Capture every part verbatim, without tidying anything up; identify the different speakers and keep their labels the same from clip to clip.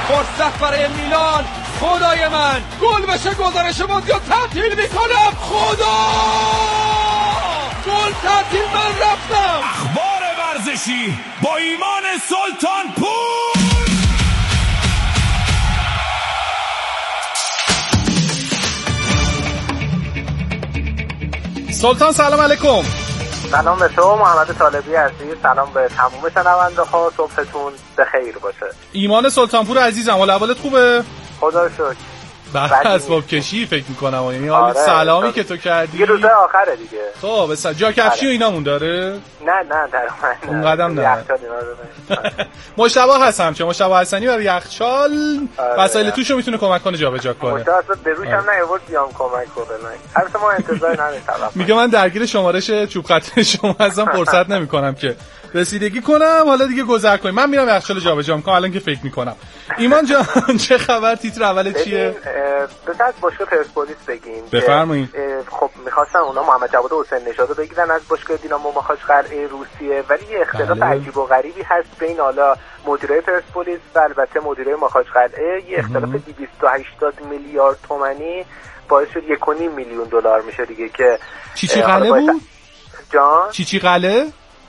Speaker 1: فرصت برای میلان. خدای من گل بشه گزارش موندیال تعطیل میکنم. خدا گل تعطیل من رفتم.
Speaker 2: اخبار ورزشی با ایمان سلطان پور.
Speaker 3: سلطان سلام علیکم.
Speaker 4: سلام به تو محمد طالبی عزیز، سلام به تمام شنونده ها، صبحتون بخیر باشه.
Speaker 3: ایمان سلطانپور عزیزم، حال احوالت خوبه؟
Speaker 4: خدا رو شکر.
Speaker 3: بعد اسباب کشی فکر می‌کنم، یعنی حال سلامی آره. که تو کردی
Speaker 4: یه روز آخره دیگه.
Speaker 3: خب بس جا کفشی و اینامون داره؟
Speaker 4: نه نه در من
Speaker 3: اون قدم نه. مشتبه هستم چه مشتبه حسنی برای یخچال وسایل توشو میتونه کمک کنه جابجا کنه.
Speaker 4: مشتبه اصلا به روش هم نیورد بیام کمک کنه. البته ما انتظار نداریم.
Speaker 3: میگه من درگیر شمارش چوب خط شما هستم، فرصت نمی‌کنم که رسیدگی کنم، حالا دیگه گذر کنیم. من میرم یخچال جابجا می‌کنم الان که فکر می‌کنم. ایمان جان چه خبر؟ تیتر اول چیه؟
Speaker 4: بذار باشگاه پرسپولیس بگیم.
Speaker 3: بفرمایید.
Speaker 4: خب می‌خواستن اونا محمد جواد حسین نژاد رو بگیرن از باشگاه دینامو ماخاچقلعه روسیه، ولی یه اختلاف عجیب و غریبی هست بین حالا مدیرای پرسپولیس و البته مدیرای ماخاچقلعه. یه اختلاف دویست و هشتاد میلیارد تومانی باعث شد یک و نیم میلیون دلار میشه دیگه که
Speaker 3: چی چی قلعه بود؟
Speaker 4: جان
Speaker 3: چی چی قلعه؟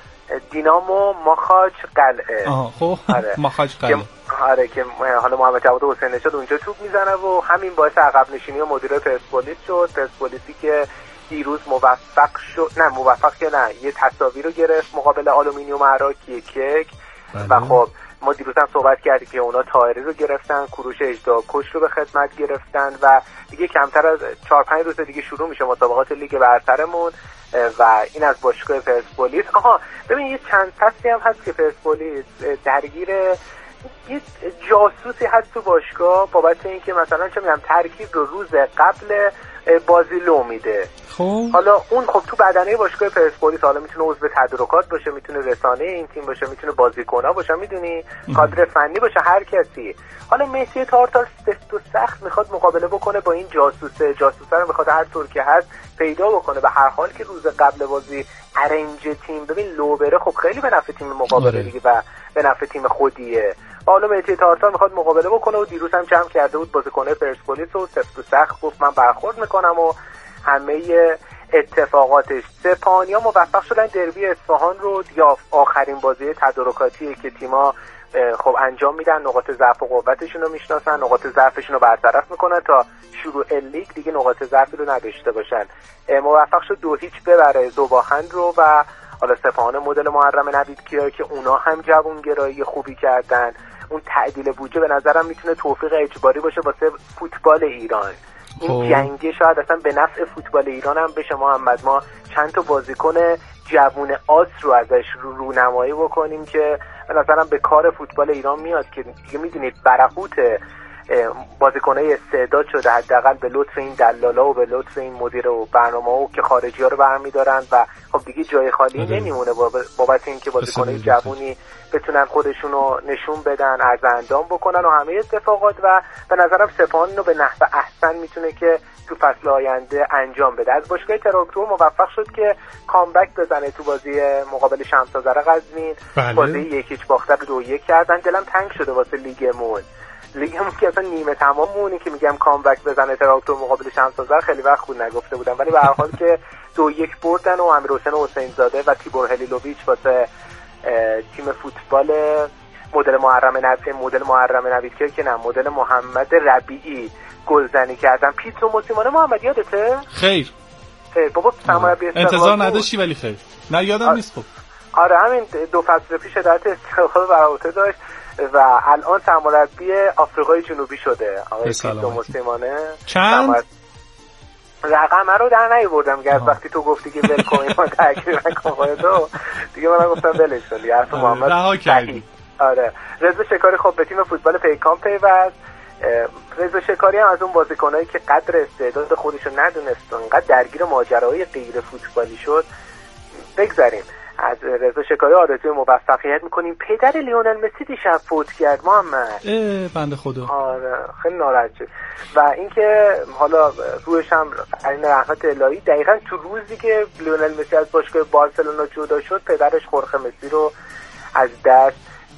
Speaker 4: دینامو ماخاچقلعه.
Speaker 3: آها خب
Speaker 4: آره.
Speaker 3: ماخاچقلعه.
Speaker 4: آره که حالا محمد جواد حسین نژاد اونجا توپ میزنه و همین باعث عقب نشینی و مدیر پرسپولیس شد. پرسپولیسی که دیروز موفق شد، نه موفق که نه یه تساوی رو گرفت مقابل آلومینیوم عراق یک یک. و خب ما دیروز هم صحبت کردیم که اونا طاهری رو گرفتن، کوروش اژدهاکش رو به خدمت گرفتن و دیگه کمتر از چهار پنج روز دیگه شروع میشه مسابقات لیگ برترمون و این از باشگاه پرسپولیس. آها ببین یه چند فصلی هم هست که پرسپولیس درگیر یه جاسوسی هست تو باشگاه بابت اینکه مثلا چه میگم ترکیب رو روز قبل بازی لو میده.
Speaker 3: خب
Speaker 4: حالا اون خب تو بدنه باشگاه پرسپولیس حالا میتونه عضو تدارکات باشه، میتونه رسانه این تیم باشه، میتونه بازیکن‌ها باشه، میدونی کادر فنی باشه، هر کسی. حالا مسی تارتار سفت و سخت میخواد مقابله بکنه با این جاسوسه، جاسوسه رو میخواد هر طور که هست پیدا بکنه. به هر حال که روز قبل بازی ارنج تیم ببین لو بره خب خیلی به نفع تیم مقابله دیگه و به نفع تیم خودیه. حالا مهدی تارتار میخواد مقابله بکنه و دیروز هم جمع کرده بود بازیکن‌های پرسپولیس و سفت و سخت گفت من برخورد میکنم و همه اتفاقاتش. سپاهانی‌ها موفق شدن دربی اصفهان رو یا آخرین بازی تدارکاتیه که تیم‌ها خب انجام میدن، نقاط ضعف و قوتشون رو میشناسن، نقاط ضعفشون رو برطرف میکنن تا شروع لیگ دیگه نقاط ضعفی رو نداشته باشن. موفق شد دو هیچ ببره ذوباهن رو و حالا سپاهان مدل محرم نویدکیا که اونا هم جوانگرایی خوبی کردن. اون تعدیل بودجه به نظرم میتونه توفیق اجباری باشه واسه فوتبال ایران. این جنگه شاید اصلا به نفع فوتبال ایران هم بشه. محمد ما چند تا بازیکن جوون آس رو ازش رو رونمایی بکنیم که به نظرم به کار فوتبال ایران میاد که دیگه میدونید برهوت بازیکنای استعداد شده حداقل به لطف این دلالا و به لطف این مدیر و برنامه‌ها که خارجی‌ها رو برمی‌دارن و خب دیگه جای خالی نمیمونه بابت اینکه بازیکنای جوونی بتونن خودشونو نشون بدن، عرض اندام بکنن و همه اتفاقات. و به نظرم سپاهان رو به نحو احسن میتونه که تو فصل آینده انجام بده. از باشگاه تراکتور موفق شد که کامبک بزنه تو بازی مقابل شمس آذر قزوین.
Speaker 3: بله.
Speaker 4: بازی یک هیچ باخته به دو یک کردن. دلم تنگ شده واسه لیگمون. لیگمون که اصلا نیمه تمام مونی که میگم کامبک بزنه تراکتور مقابل شمس آذر خیلی وقت خود نگفته بودم، ولی به هر حال که دو یک بردن و امیرحسین حسین زاده و تیبور هلیلوویچ واسه تیم فوتبال مدل محرم نوید مدل محرم نویدکیا که نه مدل محمد ربیعی گلزنی کردن. پیترو موسیمانه محمد یادته؟
Speaker 3: خیر
Speaker 4: خیر بابا سرمربی
Speaker 3: انتظار نداشتی ولی خیر. نه یادم آ... نیست. خب
Speaker 4: آره همین دو فصل پیش عادت استقلال برآورده داشت و الان سرمربی آفریقای جنوبی شده آقای پیترو موسیمانه.
Speaker 3: چند سمر...
Speaker 4: رقم رو در نیاوردم که از وقتی تو گفتی که ول کن ما تاکید نکن تو دیگه من گفتم ولش کن دیگه. حرف محمد
Speaker 3: رها کردی.
Speaker 4: آره رضا شکاری خب به تیم فوتبال پیکان پیوست. رضا شکاری هم از اون بازیکنایی که قدر استعداد خودشو ندونست و انقدر درگیر ماجراهای غیر فوتبالی شد. بگذاریم از رضا شکاری آرزوی موفقیت میکنیم. پدر لیونل مسی دیشب فوت کرد محمد.
Speaker 3: اه بنده خدا.
Speaker 4: آره خیلی ناراحت شد و اینکه حالا روش هم این رحمت الهی دقیقاً تو روزی که لیونل مسی از باشگاه بارسلونا جدا شد پدرش خورخه مسی رو از دست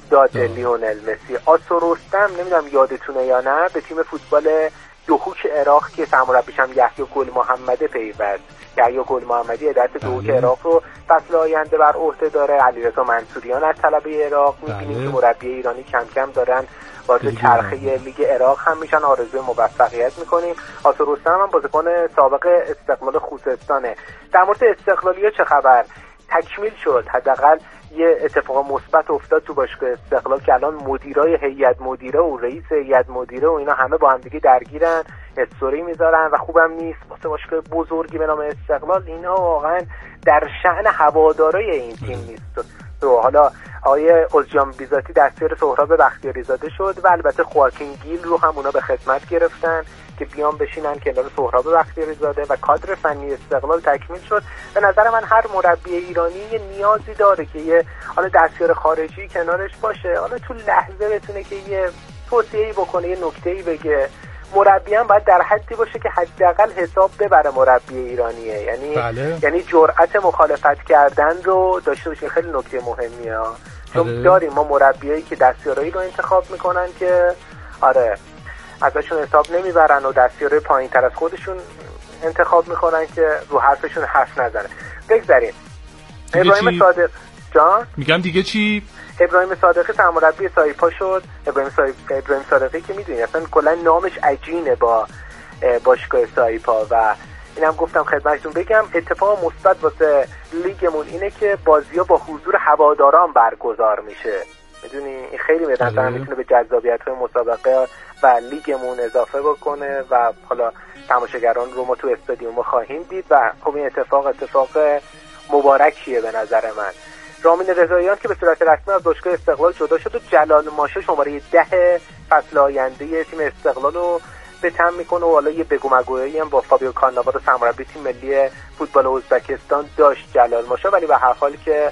Speaker 4: داد لیونل مسی. آسو رستم نمیدونم یادتونه یا نه، به تیم فوتبال دوحوک عراق که سرمربیش هم یحیی گل محمد پیوست. یحیی گل محمدی هدایت دوحوک عراق رو فصل آینده بر عهده داره. علیرضا منصوریان از طلبه عراق. می‌بینیم که مربی ایرانی کم کم دارن وارد چرخه لیگ عراق هم میشن. آرزوی موفقیت میکنیم. آسو رستم هم بازیکن سابق استقلال خوزستانه. در مورد استقلالی‌ها چه خبر؟ تکمیل شد، حداقل یه اتفاق مثبت افتاد تو باشگاه استقلال که الان مدیرای هیئت مدیره و رئیس هیئت مدیره و اینا همه با هم دیگه درگیرن، استوری میذارن و خوبم نیست واسه باشگاه بزرگی به نام استقلال. اینا واقعا در شأن هوادارای این تیم نیست. تو حالا آقای عزجان بیزاتی دستیار سهراب بختیاری زاده شد و البته خواکین گیل رو هم اونا به خدمت گرفتن که بیان بشینن کنار سهراب بختیاری زاده و کادر فنی استقلال تکمیل شد. به نظر من هر مربی ایرانی یه نیازی داره که یه حالا دستیار خارجی کنارش باشه، حالا تو لحظه بتونه که یه توصیه‌ای بکنه، یه نکته‌ای بگه. مربی هم باید در حدی باشه که حداقل حساب ببره مربی ایرانیه، یعنی
Speaker 3: بله.
Speaker 4: یعنی جرأت مخالفت کردن رو داشته باشه. خیلی نکته مهمیه ها. چون داریم ما مربیایی که دستیارایی رو انتخاب میکنن که آره ازشون حساب نمیبرن و دستیارای پایین تر از خودشون انتخاب میکنن که رو حرفشون حرف نزنه. بگذاریم. ابراهیم صادق جان
Speaker 3: میگم دیگه چی؟
Speaker 4: ابراهیم صادقی سرمربی سایپا شد. ابراهیم صادقی ابراهیم صادقی که میدونی اصلا کلا نامش عجینه با باشگاه سایپا و اینم گفتم خدمتتون بگم. اتفاق مثبت واسه لیگمون اینه که بازی‌ها با حضور هواداران برگزار میشه. میدونی این خیلی به نظر میتونه به جذابیت‌های مسابقه و لیگمون اضافه بکنه و حالا تماشاگران رو ما تو استادیوم خواهیم دید و خب این اتفاق اتفاق مبارکیه به نظر من. رامین رضاییان که به صورت رسمی از باشگاه استقلال جدا شد و جلال ماشه شماره ده فصل آینده تیم استقلال رو به تم میکنه و حالا یه بگو مگویی هم با فابیو کاناوارو سرمربی تیم ملی فوتبال ازبکستان داشت جلال ماشه، ولی به هر حال که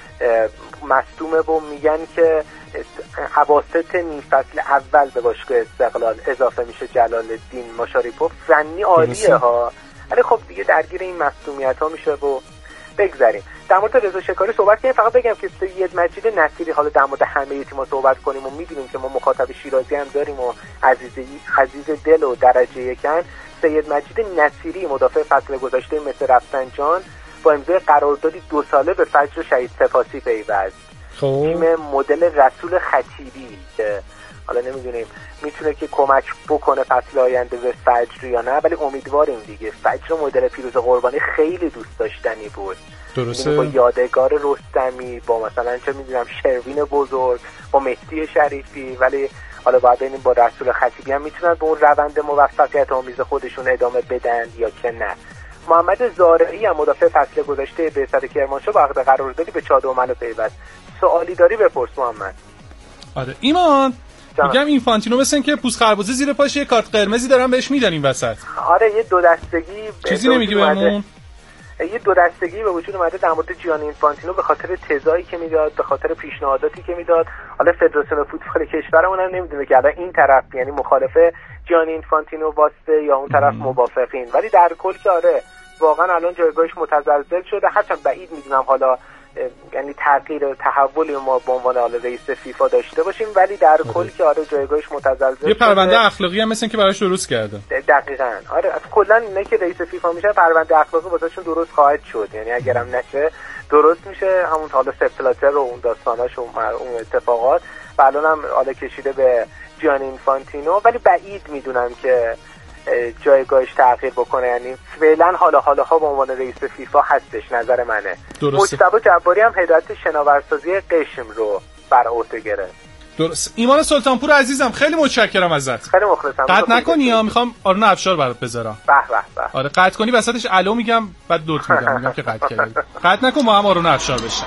Speaker 4: مصدومه و میگن که اواسط نیم فصل اول به باشگاه استقلال اضافه میشه. جلال الدین مشاریپوف فنی عالیه ها، ولی خب دیگه درگیر این مصدومیت ها میشه و بگذاریم. در مورد رضا شکاری صحبت کنیم. فقط بگم که سید مجید نصیری، حالا در مورد همه تیم‌ها صحبت کنیم و می‌دونیم که ما مخاطب شیرازی هم داریم و عزیز عزیز دل و درجه یکن. سید مجید نصیری مدافع فصل گذشته مثل رفسنجان با امضای قراردادی دو ساله به فجر شهید سپاسی پیوست. تیم مدل رسول خطیبی که حالا نمیدونیم میتونه که کمک بکنه فصل آینده به فجر یا نه، ولی امیدواریم دیگه. فجر مدل پیروز قربانی خیلی دوست داشتنی بود.
Speaker 3: درسته.
Speaker 4: با یادگار رستمی، با مثلا چه میدونم شروین بزرگ، با مهدی شریفی، ولی حالا باید ببینیم با رسول خطیبی هم میتونن به اون روند موفقیت آمیز خودشون ادامه بدن یا که نه. محمد زارعی هم مدافع فصل گذشته به صد کرمانشاه با عقد قراردادی به چادرمن پیوست. سوالی داری بپرس محمد.
Speaker 3: آره ایمان میگم اینفانتینو مثل این که پوست خربوزه زیر پاش یه کارت قرمزی دارن بهش میدن این وسط.
Speaker 4: آره یه دو دستگی
Speaker 3: چیزی نمیگی بهمون؟
Speaker 4: یه دو دستگی به وجود اومده در مورد جیانی اینفانتینو به خاطر تزایی که میداد، به خاطر پیشنهاداتی که میداد. حالا فدراسیون فوتبال کشورمون هم نمیدونه که الان این طرف یعنی مخالف جیانی اینفانتینو واسطه یا اون طرف موافقین، ولی در کل که آره واقعا الان جایگاهش متزلزل شده. هرچند بعید میدونم حالا یعنی تغییر و تحولی ما به عنوان حالا رئیس فیفا داشته باشیم، ولی در کل که آره جایگاهش متزلزل.
Speaker 3: یه پرونده اخلاقی هم مثل که براش درست کرده.
Speaker 4: دقیقاً آره، از کلا اینا که رئیس فیفا میشن پرونده اخلاقی واسهشون درست خواهد شد، یعنی اگرم نشه درست میشه همون حالا سپلاتر و اون داستاناش و اون اتفاقات و الانم حالا کشیده به جیانی اینفانتینو، ولی بعید میدونم که جایگاهش تغییر بکنه. یعنی فعلا حالا حالاها به عنوان رئیس فیفا هستش، نظر منه. مجتبی جباری هم هدایت شناورسازی قشم رو بر عهده گرفت.
Speaker 3: درست. ایمان سلطانپور عزیزم خیلی متشکرم ازت.
Speaker 4: خیلی مخلصم.
Speaker 3: قطع نکنی یا میخوام آرون افشار برات بذارم.
Speaker 4: به به به.
Speaker 3: آره قطع کنی وسطش الو میگم بعد دوت میگم میگم که قطع کردی. قطع نکن ما هم آرون افشار بشیم.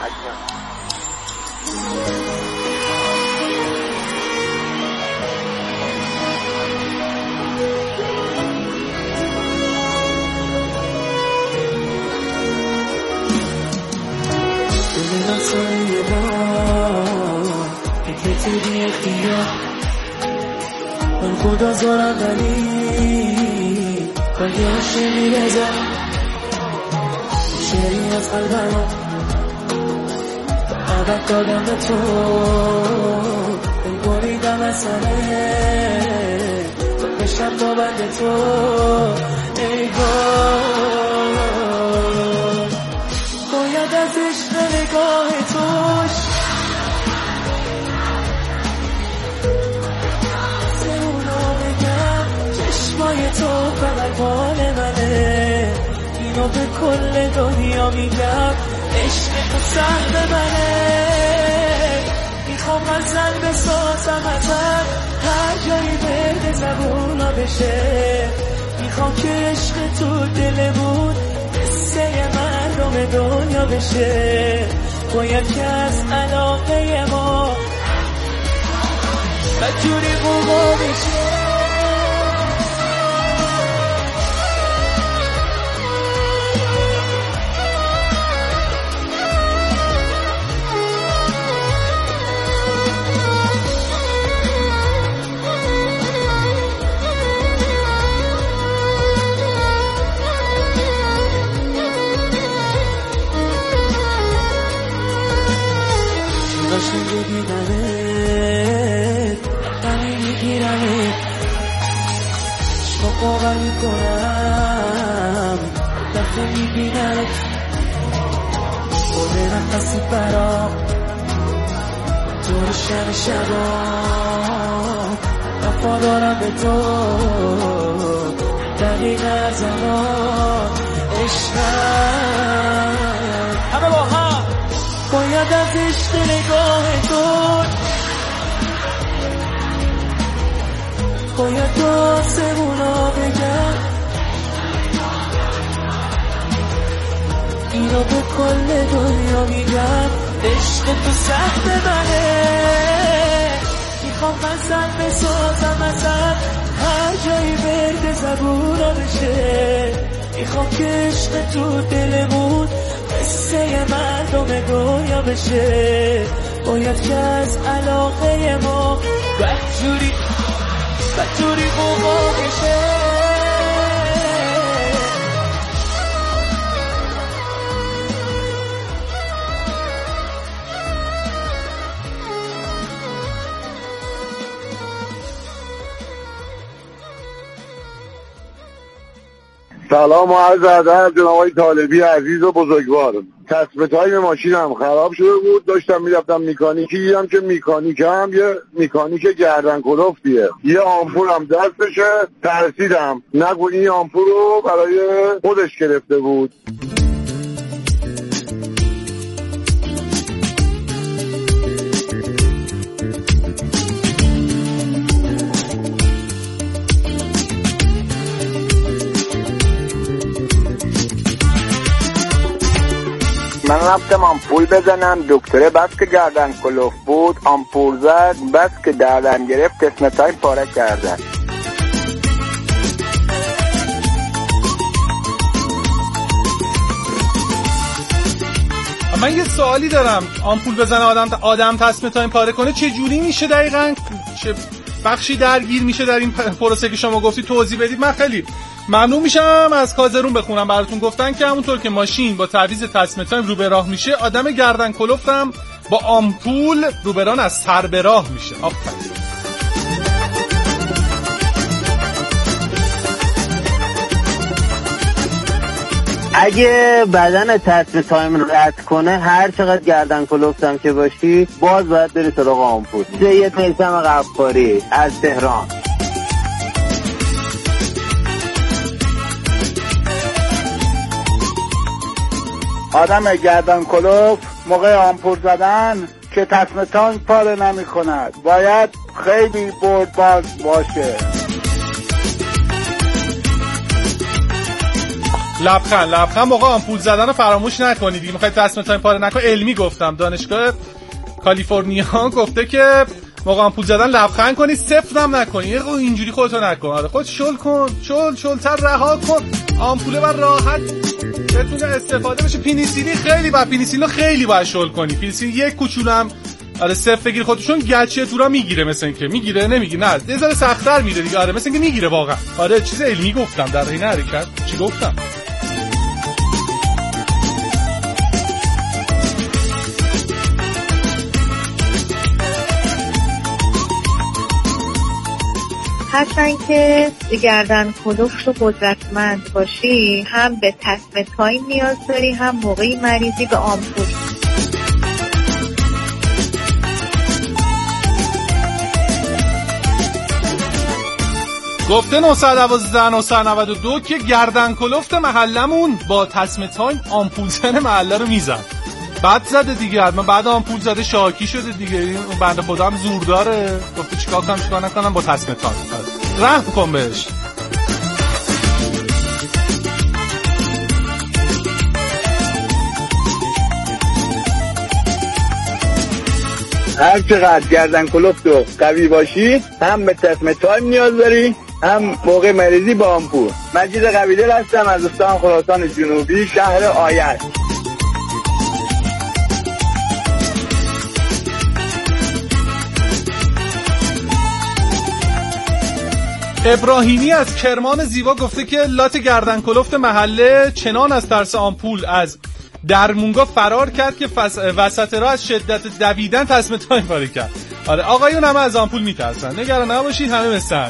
Speaker 5: من خدا زارم ولی باید میرزم شیری از قلبم فقط دادم به تو دل بریدم از سره تو بشم با بند تو ای گل باید از عشق نگاه توش سرونا بگم چشمای تو فقط مال منه اینو به کل دنیا میگم عشق تو سهم منه میخوام غزل بسازم ازت هر جایی برد زبونا بشه میخوام که عشق تو دلمون قصه مردم دنیا بشه باید که از علاقه ما بدجوری قوما بشه داشتم ببینمت همه میگیرمت شما باور میکنم دفعه میبینمت خود نفسی برام دور شب شبا وفا دارم به تو دقیقه زمان عشقم همه با هم باید از عشق نگاه تو باید تو آسمونا بگم اینو به کل دنیا میگم عشق تو سهم منه میخوام غزل بسازم ازت هر جایی برد زبونا بشه میخوام که عشق تو دلمون قصه مردم دنیا بشه باید که از علاقه ما بدجوری بدجوری قوما بشه
Speaker 6: سلام و عرض ادب جناب آقای طالبی عزیز و بزرگوار. کسب تایم ماشینم خراب شده بود، داشتم میرفتم میکانیکی، دیدم که میکانیکم یه میکانیک گردن کلفتیه، یه آمپولم دستشه، ترسیدم نگو این آمپول رو برای خودش گرفته بود.
Speaker 7: من رفتم آمپول بزنم، دکتره بس که گردن کلوف بود آمپول زد، بس که دردن گرفت قسمتای پاره کردن.
Speaker 3: من یه سوالی دارم، آمپول بزنه آدم آدم قسمتای پاره کنه چه جوری میشه دقیقاً؟ چه بخشی درگیر میشه در این پروسه که شما گفتی توضیح بدید؟ من خیلی ممنون میشم. از کازرون بخونم براتون. گفتن که همونطور که ماشین با تعویض تصمیم تایم رو به راه میشه، آدم گردن کلفتم با آمپول روبران از سر به راه میشه. آفرین.
Speaker 8: اگه بدن تصمیم تایم رد کنه، هر چقدر گردن کلفتم که باشی باز باید بری سراغ آمپول. سید میثم غفاری از تهران.
Speaker 9: آدم گردن کلوف موقع آمپول زدن که تصمیم تایم پاره نمی کند، باید خیلی بردباز باشه.
Speaker 3: لبخند لبخند موقع آمپول زدن رو فراموش نکنید. میخواید تصمیم تایم پاره نکنه. علمی گفتم، دانشگاه کالیفرنیا گفته که موقع آمپول زدن لبخند کنی، صفر هم نکنی. اینجوری خودتو نکن، آره خودت شل کن، شل شلتر رها کن آمپوله و راحت بتونه استفاده بشه. پینیسیلین خیلی با پینیسیلین خیلی باید شل کنی. پینیسیلین یک کوچولو هم آره صفر بگیر خودت، چون گچه تو را میگیره، مثلا اینکه میگیره نمیگیره، نه یه ذره سخت‌تر میره دیگه. آره مثلا اینکه میگیره واقعا. آره چیز علمی گفتم در این حرکت. چی گفتم؟
Speaker 10: هرچند که گردن کلفت و قدرتمند باشی هم به تسمه تایم نیاز داری، هم موقعی مریضی به آمپول.
Speaker 3: گفته نه یک دو نه نه دو که گردن کلفت محلمون با تسمه تایم آمپول زن محله رو میزن. بعد زده دیگه، حتما بعد آمپول زده شاکی شده دیگه. این بنده خدا هم زور داره، گفته چیکار کنم چیکار نکنم با تسمه تایم. رحم کن بهش.
Speaker 9: هر چقدر گردن کلفت و قوی باشی هم به تسمه تایم نیاز داری، هم موقع مریضی با آمپول. مجید قویدل هستم از استان خراسان جنوبی، شهر آید.
Speaker 3: ابراهیمی از کرمان زیبا گفته که لات گردن کلفت محله چنان از ترس آمپول از درمونگا فرار کرد که فس... وسط راه از شدت دویدن تسمه تایم پاره کرد. آره آقایون همه از آمپول میترسن، نگران نباشید، همه مثل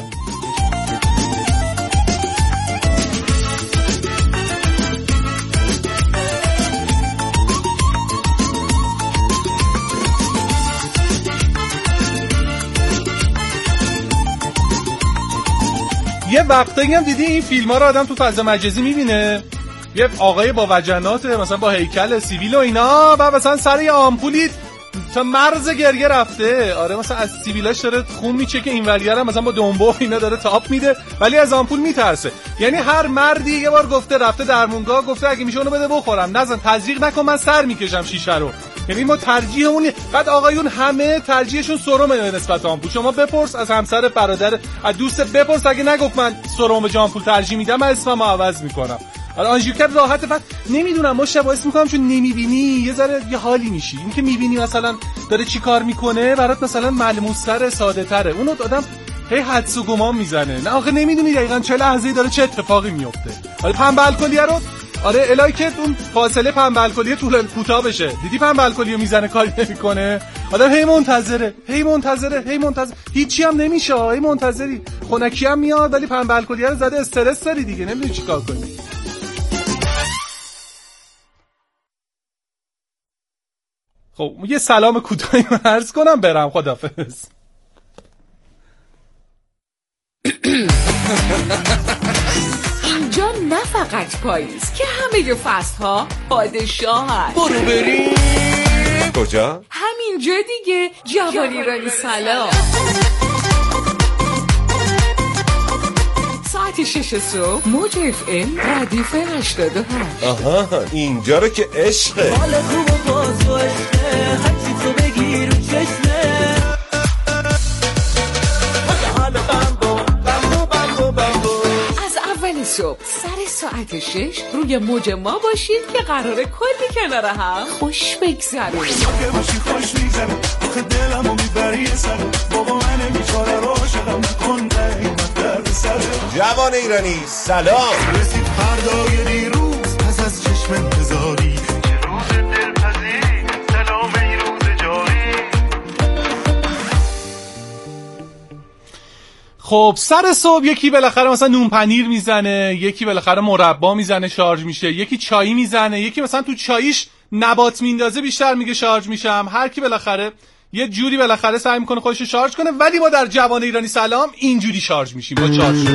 Speaker 3: یه وقتایی هم دیدی این فیلم ها رو آدم تو فضا مجازی میبینه، یه آقای با وجنات مثلا با هیکل سیویل و اینا و مثلا سر یه آمپولی تا مرز گریه رفته. آره مثلا از سیویلاش داره خون میچه که این ولیه هم مثلا با دنبو اینا داره تاپ میده ولی از آمپول میترسه. یعنی هر مردی یه بار گفته رفته درمونگاه گفته اگه میشه اونو بده بخورم، نزن تزریق نکن من سر میکشم شیشه رو. یعنی ما ترجیحمون بعد آقایون همه ترجیحشون سرم نسبت آمپول. شما بپرس از همسر برادر از دوست بپرس، اگه نگفت من سرم به آمپول ترجیح میدم من اسممو عوض میکنم. آره آنژیوکر راحته. بعد نمیدونم ما شبا اسم میکنم چون نمیبینی یه ذره یه حالی میشی. این که میبینی مثلا داره چی کار میکنه برات مثلا ملموس‌تره ساده تره، اونو آدم هی حدس و گمان میزنه. نه آخه نمیدونی دقیقاً چه لحظه‌ای داره چه اتفاقی میفته. آره پنبه الکلیه رو آره الهی که اون فاصله پنبه الکلیه طول کوتاه بشه. دیدی پنبه الکلیو میزنه کاری نمیکنه، آدم هی منتظره هی منتظره هی منتظر هیچی هم نمیشه، هی منتظری خنکی هم میاد ولی پنبه الکلیه رو زده استرس داری دیگه، نمیدونی چیکار کنی. خب یه سلام کوتاهی من عرض کنم برم، خداحافظ.
Speaker 11: اینجا نه فقط پاییز که همه فصل ها پادشاه هست.
Speaker 2: برو بریم کجا؟
Speaker 11: همینجا دیگه، جوان ایرانی سلام. ساعت شش صبح موج اف ام ردیف هشتاد و هشت.
Speaker 2: آها اینجا رو که عشقه.
Speaker 5: حال خوب و باز و عشقه، هرچی تو بگیر و چشمه.
Speaker 11: از اول صبح سر ساعت شش روی موج ما باشید که قراره کلی کنار هم خوش بگذرونیم.
Speaker 2: اگه باشی خوش میگذره آخه دلمو میبری سر بابا من بیچاره عاشقم نکن قیمت درد سر. جوان ایرانی سلام. رسید فردای دیروز پس از چشم انتظاری، چه روز دلپذیر سلام ای روز جاری.
Speaker 3: خب سر صبح یکی بالاخره مثلا نون پنیر میزنه، یکی بالاخره مربا میزنه شارژ میشه، یکی چایی میزنه، یکی مثلا تو چاییش نبات میندازه بیشتر میگه شارژ میشم. هر کی بالاخره یه جوری بالاخره سعی میکنه خودش رو شارژ کنه، ولی ما در جوان ایرانی سلام اینجوری شارژ میشیم با چارج.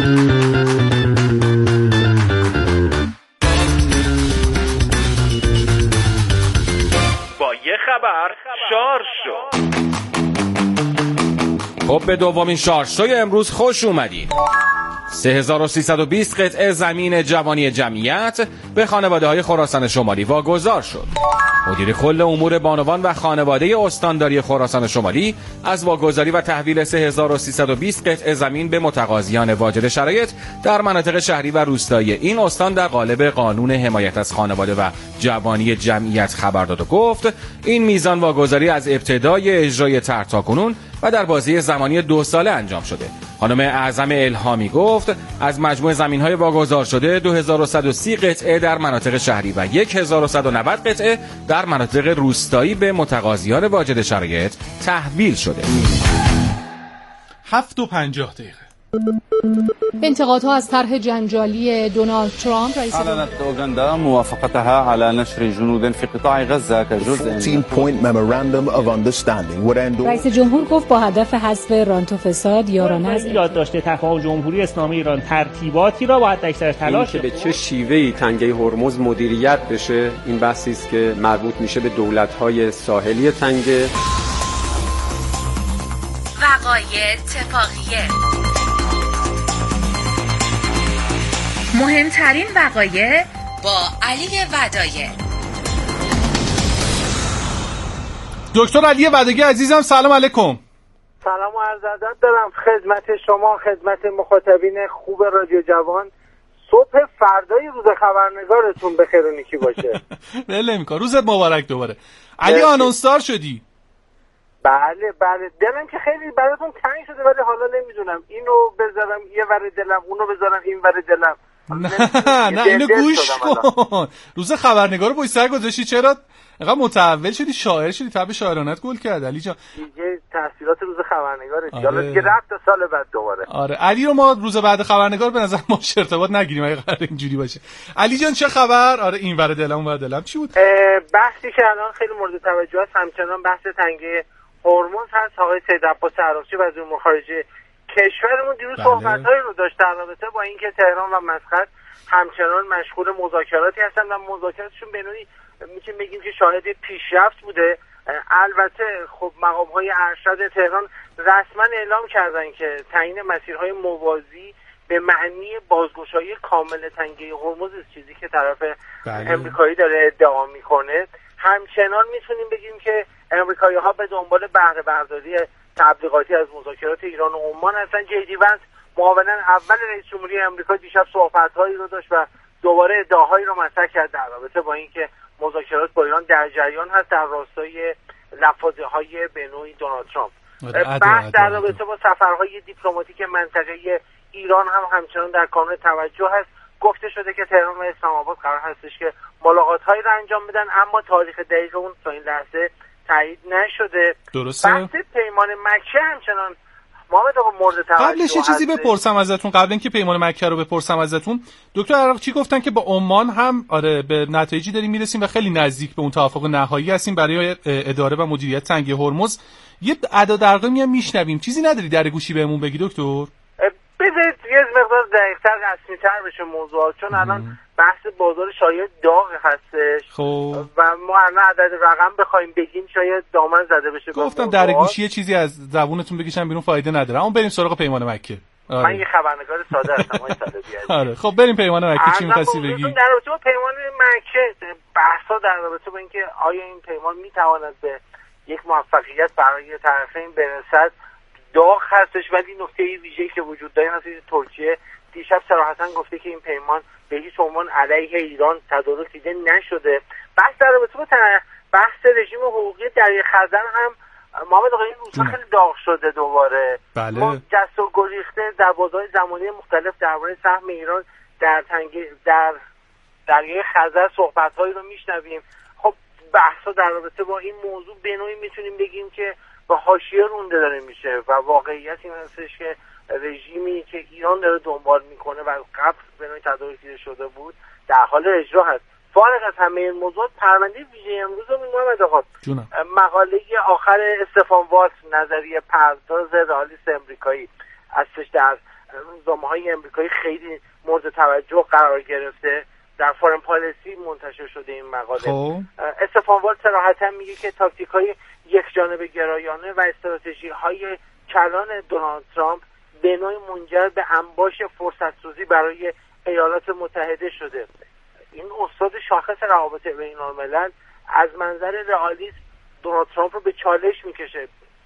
Speaker 12: با یه خبر شارژ شد.
Speaker 13: خب به دومین شارژ شوی امروز خوش اومدین. سه هزار و سیصد و بیست قطعه زمین جوانی جمعیت به خانواده های خراسان شمالی واگذار شد. مدیر کل امور بانوان و خانواده استانداری خراسان شمالی از واگذاری و تحویل سه هزار و سیصد و بیست قطعه زمین به متقاضیان واجد شرایط در مناطق شهری و روستایی این استان در قالب قانون حمایت از خانواده و جوانی جمعیت خبر داد و گفت این میزان واگذاری از ابتدای اجرای طرح تاکنون و در بازی زمانی دو ساله انجام شده. خانم اعظم الهامی گفت از مجموع زمین‌های واگذار شده دو هزار و صد و سی قطعه در مناطق شهری و هزار و صد و نود قطعه در مناطق روستایی به متقاضیان واجد شرایط تحویل شده.
Speaker 3: هفت و پنجاه دقیقه
Speaker 14: انتقادها از طرح جنجالی دونالد ترامپ رئیس
Speaker 15: اعلنت اوگاندا موافقتها على نشر جنود في قطاع غزه كجزء
Speaker 14: رئیس جمهور گفت با هدف حذف رانت و فساد یارانه از
Speaker 16: یادداشت تفاهم جمهوری اسلامی ایران ترتیباتی را با حداکثر تلاش
Speaker 17: که به چه شیوهی تنگه هرمز مدیریت بشه، این بحثی است که مربوط میشه به دولت‌های ساحلی تنگه.
Speaker 11: وقایع اتفاقیه، مهمترین وقایع با علی ودایع.
Speaker 3: دکتر علی ودایع عزیزم سلام علیکم.
Speaker 4: سلام و عرض ادب دارم خدمت شما، خدمت مخاطبین خوب رادیو جوان. صبح فردای روز خبرنگارتون بخیر و نیکی باشه.
Speaker 3: بله میکنم، روزت مبارک دوباره. علی آنونسار شدی؟
Speaker 4: بله بله، دلم که خیلی براتون تنگ شده ولی حالا نمیدونم اینو بذارم یه ور دلم، اونو بذارم این ور دلم.
Speaker 3: نه نه اینو گوش کن. روز خبرنگار رو پشت سر گذاشتی، چرا اینقدر متحول شدی، شاعر شدی، طب شاعرانت گل کرد علی جان.
Speaker 4: دیگه تحصیلات روز خبرنگاره حالا دیگه رفت تا سال بعد دوباره.
Speaker 3: آره علی رو ما روز بعد خبرنگار به نظر ما ارتباط نگیریم اگه قرار اینجوری باشه. علی جان چه خبر؟ آره این ور دلم اون ور دلم چی بود؟
Speaker 4: بحثی که الان خیلی مورد توجه است همچنان بحث تنگه هرمز هست. آقای سید عباس عراقچی وزیر امور خارجه کشورمون دیروز بله. صحبت‌هایی رو داشت در رابطه با اینکه تهران و مسقط همچنان مشغول مذاکراتی هستن و مذاکراتشون به نوعی میتونیم بگیم که شاهد پیشرفت بوده. البته خب مقام‌های ارشد تهران رسما اعلام کردن که تعیین مسیرهای موازی به معنی بازگشایی کامل تنگه هرمز است، چیزی که طرف بله. امریکایی داره ادعا میکنه. همچنان میتونیم بگیم که امریکایی‌ها به دنبال بهره برداری تبلیغاتی از مذاکرات ایران و عمان هستن. جی دی ونس معاون اول رئیس جمهوری آمریکا دیشب صحبت‌هایی رو داشت و دوباره ادعاهایی رو مطرح کرد در رابطه با اینکه مذاکرات با ایران در جریان هست در راستای لفاظی‌های به نوعی دونالد ترامپ. بحث در رابطه با سفرهای دیپلماتیک منطقه‌ای ایران هم همچنان در کانون توجه هست. گفته شده که تهران و اسلام آباد قرار هستش که ملاقات‌هایی را انجام بدن، اما تاریخ دقیق اون تا این لحظه تایید نشده.
Speaker 3: درسته.
Speaker 4: بحث پیمان مکه همچنان محمد آقا مورد توجه.
Speaker 3: قبلش یه چیزی بپرسم ازتون، قبل اینکه پیمان مکه رو بپرسم ازتون، دکتر عراقچی گفتن که با عمان هم آره به نتایجی داریم میرسیم و خیلی نزدیک به اون توافق نهایی هستیم برای اداره و مدیریت تنگه هرمز. یه ادا درقمی هم میشنویم، چیزی نداری در گوشی بهمون بگی دکتر؟
Speaker 4: بذارید یه مقدار دقیق‌تر رسمی‌تر بشه موضوعات، چون الان بحث بازار شاید داغ هستش
Speaker 3: خب.
Speaker 4: و ما الان عدد رقم بخوایم بگیم شاید دامن زده بشه.
Speaker 3: گفتم در گوشی یه چیزی از زبونتون بگیشم بیرون فایده نداره. اما بریم سراغ پیمان مکه.
Speaker 4: آره. من یه خبرنگار ساده هستم آقای صادقی.
Speaker 3: آره خب بریم پیمان مکه چی می‌خواستی بگی؟
Speaker 4: در رابطه با پیمان مکه بحثا در رابطه با اینکه آیا این پیمان میتواند به یک موفقیت برای طرفین برسد داغ هستش، ولی نکته ویژه‌ای که وجود داره هست ترکیه دیشب صراحتاً گفته که این پیمان به هیچ عنوان علیه ایران تدارک دیده نشده. بحث در رابطه با بحث رژیم حقوقی دریای خزر هم محمد آقا این روزها خیلی داغ شده دوباره.
Speaker 3: بله.
Speaker 4: ما جست و گریخته در بازار زمانی مختلف درباره سهم ایران در تنگ در دریای خزر صحبت‌هایی رو میشنویم. خب بحثا در رابطه با این موضوع به نوعی میتونیم بگیم که به حاشیه رونده داره میشه و واقعیت این هستش که رژیمی که ایران داره دنبال میکنه و قبل به نوعی تدارک دیده شده بود در حال اجرا هست. فارغ از همه این موضوعات پرونده ویژه امروز رو محمد آقا مقاله آخر استفان والز نظریه پرداز رئالیست امریکایی ازش در روزنامه‌های امریکایی خیلی مورد توجه قرار گرفته. در فارن پالیسی منتشر شده این مقاله.
Speaker 3: خب.
Speaker 4: استفان والز صراحتاً میگه که تاکتیک‌های یک جانبه گرایانه و استراتژی‌های کلان دونالد ترامپ به نوعی منجر به انباش فرصت‌سازی برای ایالات متحده شده. این استاد شاخص روابط بین‌الملل از منظر رئالیسم دونالد ترامپ رو به چالش میکشه.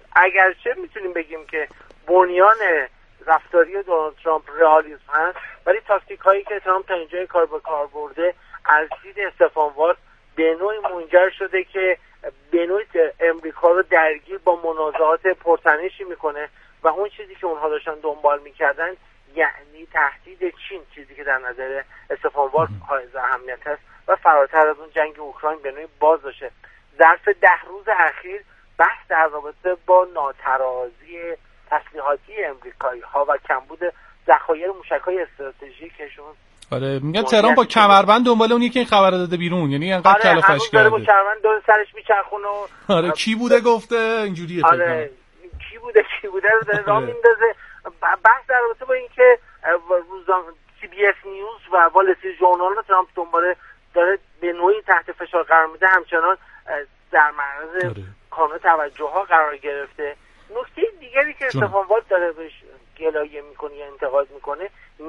Speaker 4: اگرچه میتونیم بگیم که بنیان رفتاری دونالد ترامپ رئالیسم هست، ولی تاکتیک هایی که ترامپ تا اینجای کار به کار برده از دید استفان والز به نوعی منجر شده که به نوعی امریکا رو درگیر با منازعات پرتنشی میکنه و اون چیزی که اونها داشتن دنبال میکردن یعنی تهدید چین، چیزی که در نظر استفان والز حائز اهمیت است و فراتر از اون جنگ اوکراین به نوعی باز داشته. ظرف ده روز اخیر بحث در رابطه با ناترازی تسلیحاتی امریکایی ها و کمبود ذخایر موشک‌های استراتژیکشون.
Speaker 3: آره میگن تهران با کمربند دنبال اونی که این خبر داده بیرون، یعنی انقدر کلافش کرده. آره
Speaker 4: داره با کمربند دور سرش میچرخونه.
Speaker 3: آره کی بوده گفته اینجوریه.
Speaker 4: آره کی بوده کی بوده رو داره راه میندازه. بحث در رابطه با اینکه روزنامه سی بی اس نیوز و وال استریت ژورنال ترامپ دنبال داره به نوعی تحت فشار قرار میده، همچنان در معرض کانون توجه ها قرار گرفته. نکته دیگری که استفان والز داره بهش گلایه میکنه یا انتقاد میکنه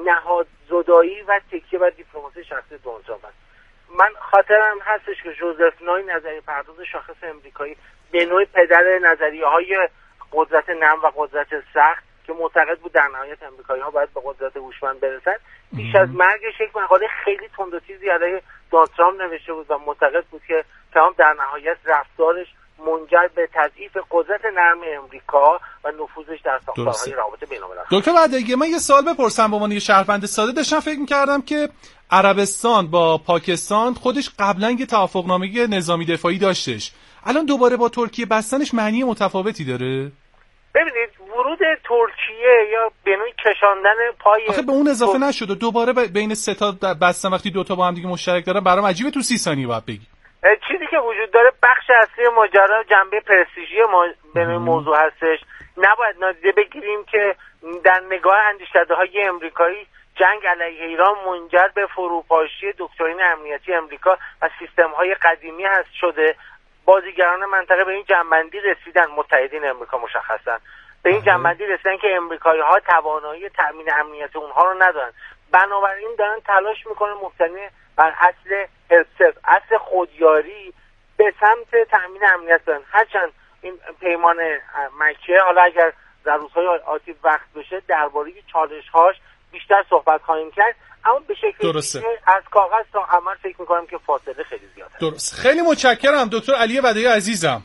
Speaker 4: نهادزدایی و تکیه بر دیپلماسی شخصی دونالد ترامپ است. من خاطرم هستش که جوزف نوی نظریه پرداز شاخص امریکایی به نوعی پدر نظریه های قدرت نرم و قدرت سخت که معتقد بود در نهایت امریکایی ها باید به قدرت هوشمند برسن، پیش از مرگش یک مقاله خیلی تند و تیزی علیه دونالد ترامپ نوشته بود و معتقد بود که ترامپ در نهایت رفتارش منجر به تضعیف قدرت نرم امریکا و نفوذش در ساختارهای روابط بین‌المللی.
Speaker 3: دکتر بعدی من یه سوال بپرسم به عنوان یه شهروند ساده، داشتم فکر می‌کردم که عربستان با پاکستان خودش قبلا یه توافقنامه نظامی دفاعی داشتش، الان دوباره با ترکیه بستنش معنی متفاوتی داره؟
Speaker 4: ببینید ورود ترکیه یا به نوعی کشاندن پای
Speaker 3: آخه به اون اضافه نشد و دوباره بین سه تا بستن وقتی دو تا با هم دیگه مشترک دارن برام عجیبه تو سی ثانیه باید بگی.
Speaker 4: چیزی که وجود داره بخش اصلی ماجرا جنبه پرستیژی ما به موضوع هستش. نباید نادیده بگیریم که در نگاه اندیشکده‌های امریکایی جنگ علیه ایران منجر به فروپاشی دکترین امنیتی امریکا و سیستم‌های قدیمی هست شده. بازیگران منطقه به این جنبندی رسیدن، متحدین امریکا مشخصا به این جنبندی رسیدن که امریکایی‌ها توانایی تامین امنیت اونها رو ندارن، بنابراین دارن تلاش میکنن مبتنی بر اصل حفظ اصل خودیاری به سمت تامین امنیت برن. هرچند این پیمان مکه حالا اگر در روزهای آتی وقت بشه درباره چالش‌هاش بیشتر صحبت خواهیم کرد، اما به شکلی
Speaker 3: درسته.
Speaker 4: که از کاغذ تا عمل فکر میکنم که فاصله خیلی زیاده.
Speaker 3: درست. خیلی متشکرم دکتر علی ودایی عزیزم.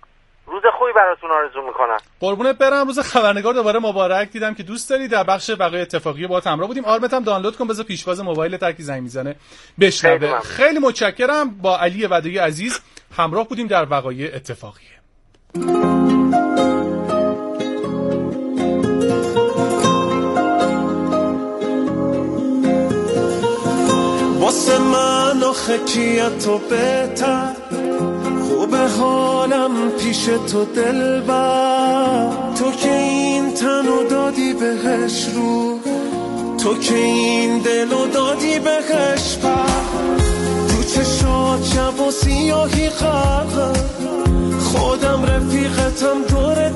Speaker 4: روز خوبی براتون آرزو میکنم.
Speaker 3: قربونت برم. روز خبرنگار دوباره مبارک. دیدم که دوست داری. در بخش بقیه اتفاقی با همراه بودیم. آرمت هم دانلود کن بذار پیشواز موبایلت هر کی زنگ میزنه بشنوه. خیلی متشکرم. با علی ودایی عزیز همراه بودیم در وقایع اتفاقی.
Speaker 2: واسه من آخه کیه تو بهتر، خوبه حالم پیش تو دلبر، تو که این تنو دادی بهش رو، تو که این دلو دادی بهش پر، تو چشات شب و سیاهی غرقم، خودم رفیقتم دور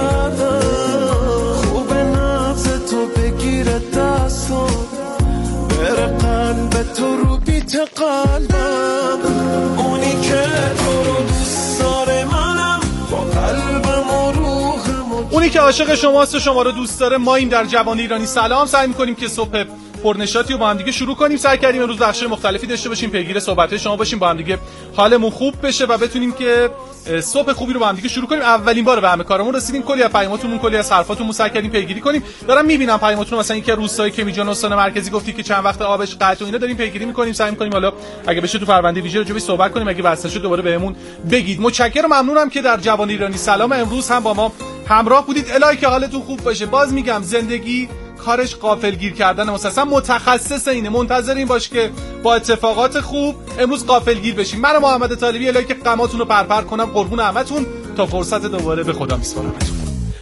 Speaker 2: بگردم، خوبه نبض تو بگیره دستم بره قلب تو رو بیت قلبم، اونی که تو رو دوست داره منم با قلبم و روحم و
Speaker 3: اونی که عاشق شماست و شما رو دوست داره. ما این در جوان ایرانی سلام سعی می‌کنیم که صبح پرنشاطی رو با هم دیگه شروع کنیم. سعی کردیم امروز بخش مختلفی داشته باشیم، پیگیر صحبت‌های شما باشیم، با هم دیگه حالمون خوب بشه و بتونیم که صبح خوبی رو با هم دیگه شروع کنیم. اولین بار به همه کارمون رسیدیم. کلی از پیاماتون کلی از حرفاتون سعی کردیم پیگیری کنیم. دارم می‌بینم پیاماتون، مثلا اینکه روستای کمیجان استان مرکزی گفتی که چند وقت آبش قطع و اینا داریم پیگیری می‌کنیم. سعی می‌کنیم حالا اگه بشه تو پرونده ویژه راجع بهش صحبت کنیم، اگه واسه شد دوباره بهمون بگید. متشکرم، ممنونم که در جوان ایرانی سلام امروز هم با ما همراه بودید. الهی که حالتون خوب باشه. باز میگم زندگی کارش غافلگیر کردن مستثنا متخصص اینه. منتظر این باش که با اتفاقات خوب امروز غافلگیر بشیم. من محمد طالبی الهی که غماتون رو پرپر کنم. قربون همتون تا فرصت دوباره به خدا میسپارمتون.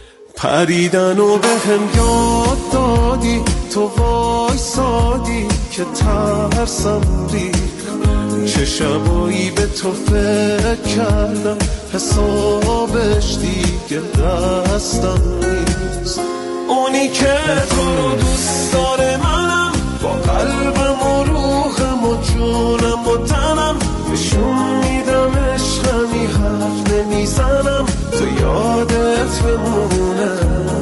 Speaker 2: پریدن و به هم یاد دادی، تو وای سادی که ترسم ریخ، چه شبایی به تو فکر کردم حسابش دیگه دستم نیست، اونی که تو رو دوست داره منم با قلبم و روحم و جونم و تنم، نشون میدم عشقمی حرف نمیزنم تو یادت بمونه،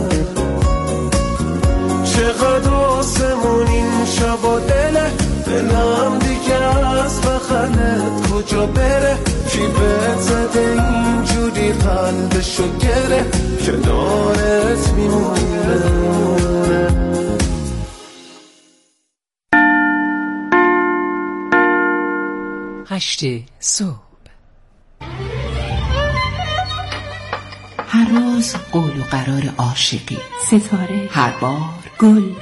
Speaker 2: چقدر آسمون این شب و دله، دلم دیگه از بغلت کجا بره، کی بهت زده اینجوری قلبشو گره، کنارت میمونه.
Speaker 11: هشت صبح
Speaker 18: هر
Speaker 11: روز قول و قرار عاشقی،
Speaker 14: ستاره،
Speaker 11: هر بار
Speaker 14: گل.